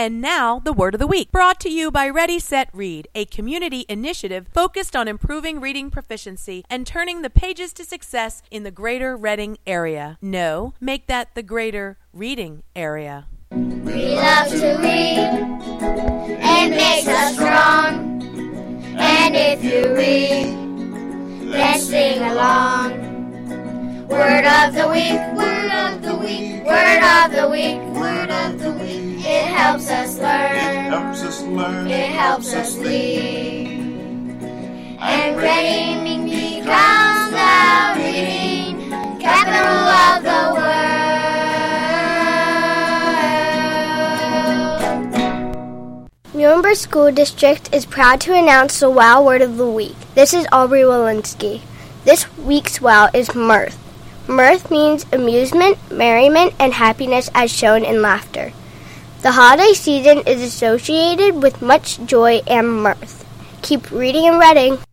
And now, the Word of the Week, brought to you by Ready, Set, Read, a community initiative focused on improving reading proficiency and turning the pages to success in the greater Reading area. No, make that the greater reading area. We love to read. It makes us strong. And if you read, then sing along. Word of the week, word of the week, word of the week, word of the week. It helps us learn, it helps us lead. And reading becomes the reading capital of the world. Muhlenberg School District is proud to announce the WOW Word of the Week. This is Aubrey Walensky. This week's WOW is mirth. Mirth means amusement, merriment, and happiness as shown in laughter. The holiday season is associated with much joy and mirth. Keep reading and reading.